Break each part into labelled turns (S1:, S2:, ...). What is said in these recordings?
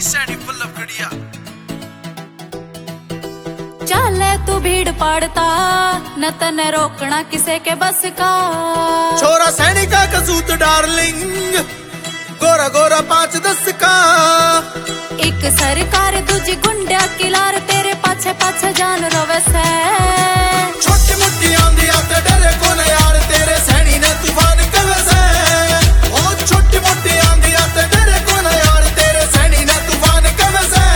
S1: सैनी वल्लभ गढ़िया।
S2: चले तू भीड़ पाड़ता न तने रोकना किसे के बस का।
S1: छोरा सैनिका का सूत डार्लिंग, गोरा गोरा 5-10 का।
S2: एक सरकार दूजी गुंडा किलार, तेरे पाछे पाछे जान रवे से।
S1: छोटी मोटी आंधी आते डरे को न यार, तेरे सैनी ने तूफान कवे से। ओ छोटी मोटी आंधी आते डरे को न यार, तेरे सैनी ने तूफान कवे से।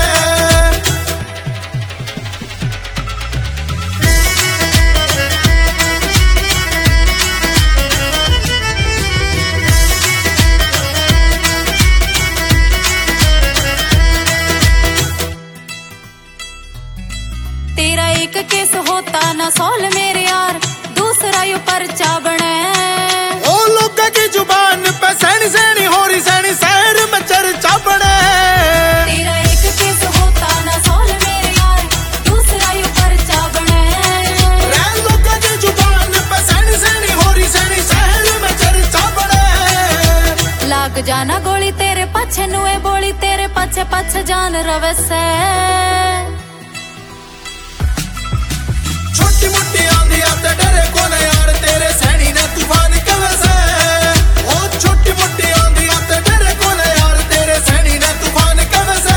S2: तेरा एक केस होता ना सॉल मेरे यार, दूसरा यू पर्चा बने।
S1: ओ लोग की जुबान पे सैनी सैनी हो रही, सैनी शहर में चर्चा बने।
S2: तेरा एक केस होता ना सॉल मेरे यार, दूसरा यू पर्चा बने।
S1: लोग की जुबान पे सैनी सैनी हो रही, सैनी शहर में चर्चा बने।
S2: लाग जाना गोली तेरे पाछे नुए बोली, तेरे पाछे पाछे जान रवे से।
S1: छोटी मोटी आंधी आते डरे को न यार, तेरे सैनी ने तूफान कवे से। ओ छोटी मोटी आंधी आते डरे को न यार, तेरे सैनी ने तूफान कवे से।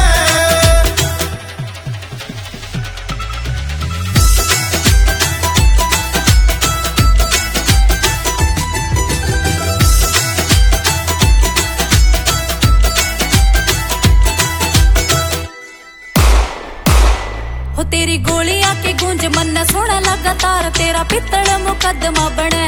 S2: हो तेरी गोलियां की गूंज मन सोना लगातार, तेरा पित्तल मुकदमा बने।